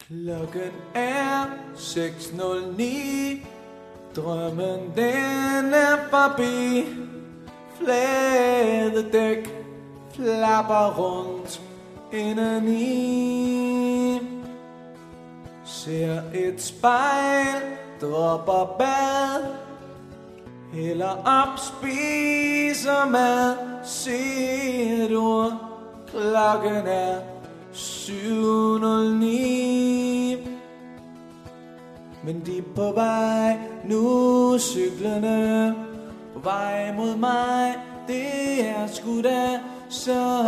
Klokken er 6:09. Drømmen den er forbi. Flade dæk flapper rundt indeni. Ser et spejl, dropper bad, hælder op, spiser mad. Ser du, klokken er 7:09. Men de er på vej nu, cyklerne på vej mod mig. Det er sgu da så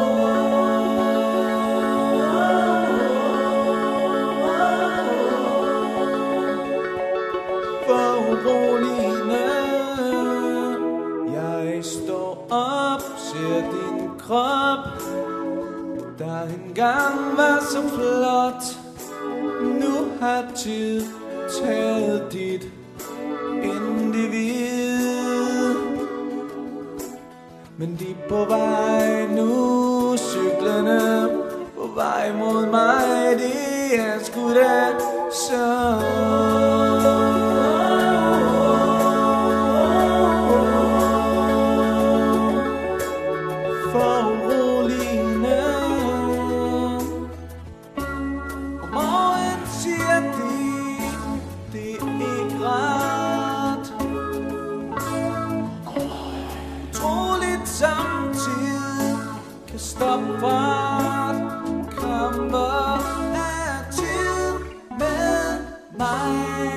foruroligende. Jeg står op, ser din krop, der engang var så flot. Nu har tid taget dit individ. Men de er på vej nu, cyklerne på vej mod mig. Det er sgu da så foruroligende. Godmorgen, siger de, det er ikke ret. Utroligt samtidig kan stoppe fart. Kamper af tid med mig.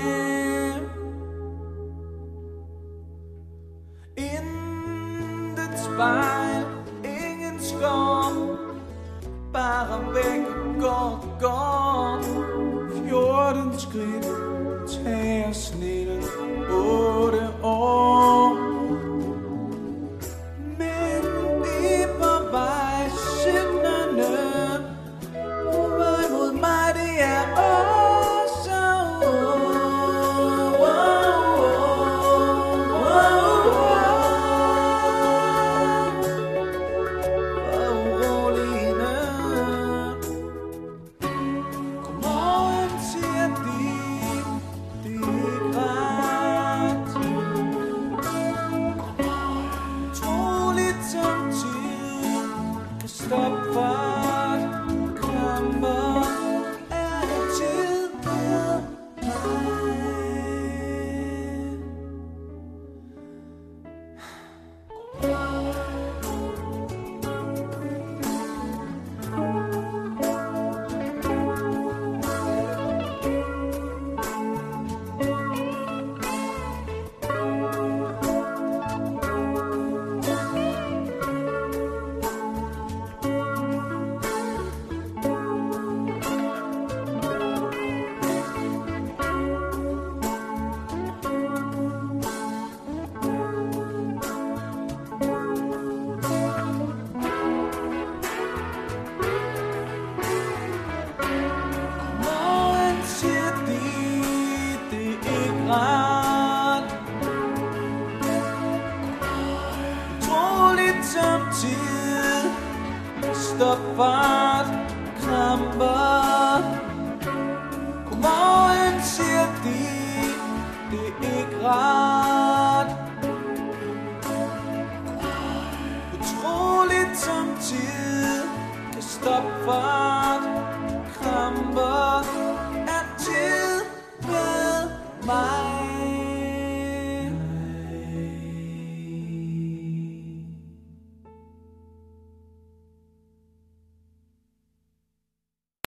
Intet spejl, ingen skov, bare væk går 14 skridt, tager snittet 8 år. Men de er på vej, cyklerne på vej mod mig. Det er så foruroligende. Godmorgen, siger de, det er ikke ret. Utroligt som tid kan stoppe fart. Kamper af tid med mig. Godmorgen, siger de, det er ikke ret. Utroligt som tid stop fart, kramper. Godmorgen, siger de, det er ikke ret. Utroligt som tid kan stoppe fart, kramper.